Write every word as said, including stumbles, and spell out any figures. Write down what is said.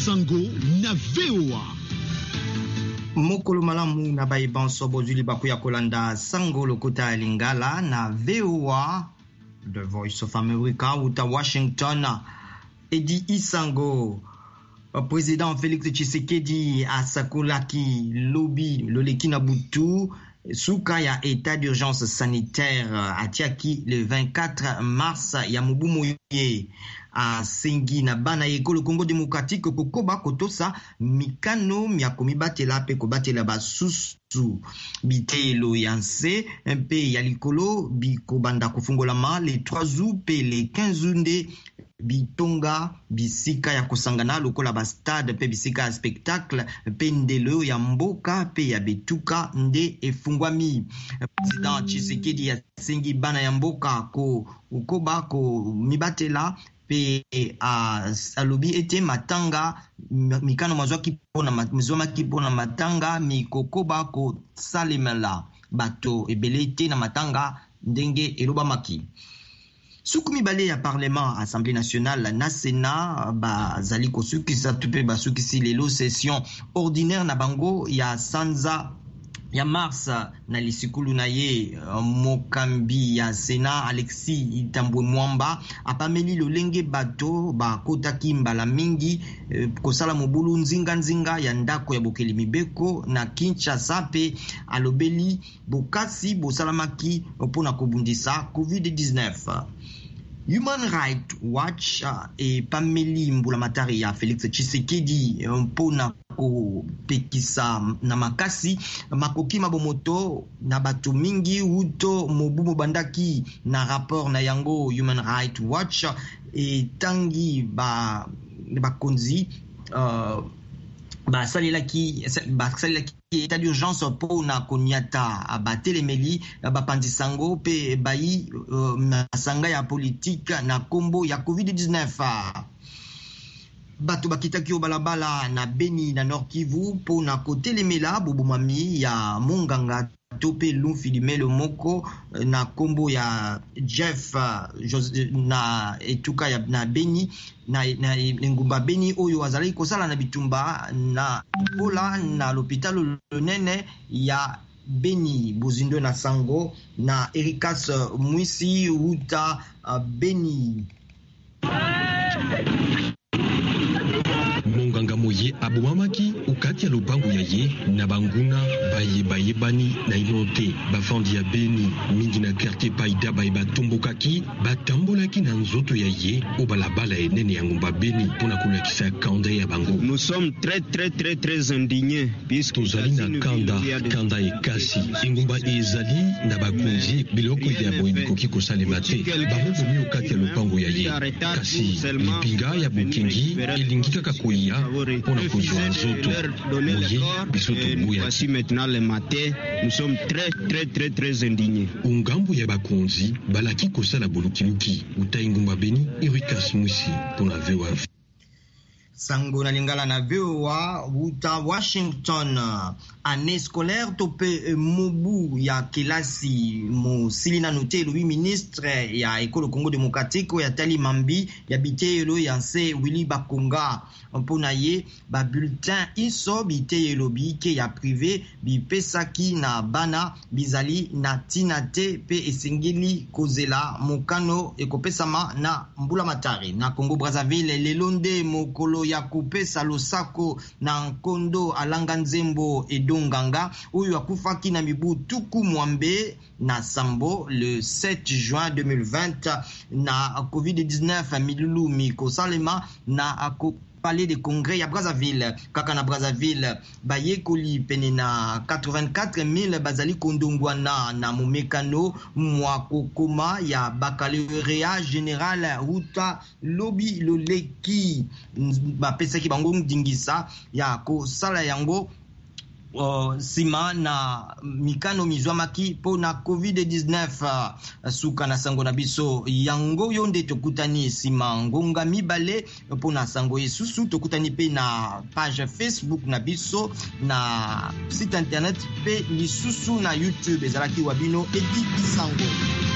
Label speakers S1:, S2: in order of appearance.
S1: Sango na V O A.
S2: Mokolo malamu na baibanso bozuli bakuya kolanda Sango lokota lingala na V O A, The Voice of America uta Washington. Edi Isango, président Félix Tshisekedi asakolaki lobi loleki na butu suka ya état d'urgence sanitaire atiaki le vingt-quatre mars ya mubumu ye a sengi na bana ekolo Congo démocratique kokoba kotosa mikano miako mibatela pe kobatela basusu bitelo yanse mpe ya likolo bikobanda kufungolama le trois août pe le quinze août nde bitonga bisika ya kosangana lokola ba stade pe bisika ya spectacle pe ndelo ya mboka pe ya betuka nde efungwami. Président Tshisekedi ya sengi bana ya mboka ko ukoba ko mibatela pe a alobi ete matanga mikano mazwaki pona mazwaki pona matanga mikokoba ko salemela bato ebele ete na matanga ndenge eloba maki. Sukumi bale ya Parlement, Assemblée nationale, na Sénat, ba zali kosukisa tupe ba sukisi lelo session ordinaire na bango ya sanza ya mars na lisikulu na ye mokambi ya Sénat Alexis Itambwe Mwamba apameli lolenge bato bakotaki mbala mingi eh, kosala mobulu nzinga nzinga ya ndako ya bokeli mibeko na Kinshasa pe alobeli bokasi bosalamaki mpona kobundisa covid dix-neuf. Human Rights Watch uh, e pameli mbula matari ya Félix Tshisekedi mpona kopekisa na makasi makoki mabomoto na bato mingi uto mobumo bandaki na rapport na yango. Human Rights Watch e tangi ba bakonzi uh, basalelaki basalelaki état d'urgence mpona koniata batelemeli bapanzisango pe bayi uh, masanga ya politique na kombo ya covid dix-neuf. Bato bakitaki o balabala na Beni na Nord Kivu mpona kotelemela bobomami ya monganga tope lumfi limelo moko na kombo ya Jeff na etuka ya na Beni na, na ngumba Beni oyo azali kosala na bitumba na Ebola na l'hôpital lonene ya Beni Bozindo na Sango na Ericas Mwisi uta uh, Beni.
S3: Monganga moye abomamaki ukati ya lupango ya ye na banguna baye baye bani na inote bafandi ya Beni mingi na quartier Paida baye batumbokaki batambolaki na nzoto ya ye o balabala enene ya ngumba Beni pona kolakisa kanda ya bango.
S4: Nous sommes très très très très indignés puisque
S3: tozali na kanda kanda ekasi engumba ezali na bakonzi biloko ya boye bikoki kosalema te bamobomi ukati ya lupango ya ye kasi lipinga ya bokengi elingi kaka koya pona kozwa nzoto moye biso toboya.
S4: Voici maintenant le matin, nous sommes très très très très indignés.
S3: Ungambo ya bakonzi balaki kosala bolukiluki uta ingumba Beni Ericas Mwisi pona V O A.
S2: Sango na lingala na V O A uta Washington. Année scolaire tope mobu ya kelasi mo silina note Louis ministre ya ekolo Congo démocratique ya tali mambi ya biteyelo ya nse Willy Bakonga mpona ye ba bulletin iso biteyelo bike ya privé bipesaki na bana bizali na tinate pe esengeli kozela mokano ekopesama na mbula matari na Congo Brazzaville lelonde mokolo ya kopesa losako na nkondo alanga nzembo edonganga oyo akufaki na mibu tuku mwambe na sambo le sept juin deux mille vingt na covid dix-neuf milulu mikosalema na ako palais de congrès ya Brazzaville. Kaka na Brazzaville bayekoli pene na quatre-vingt-quatre mille bazali kondongwana na momekano mwa kokoma ya baccalauréat général uta lobi loleki bapesaki bango ndingisa ya kosala yango Uh, sima na mikano mizwamaki po na covid dix-neuf. uh, suka na sango na biso yango yonde tokutani sima ngonga mibale po na sango esusu tokutani pe na page Facebook na biso na site internet pe lisusu na YouTube ezalaki wabino Edi Isango.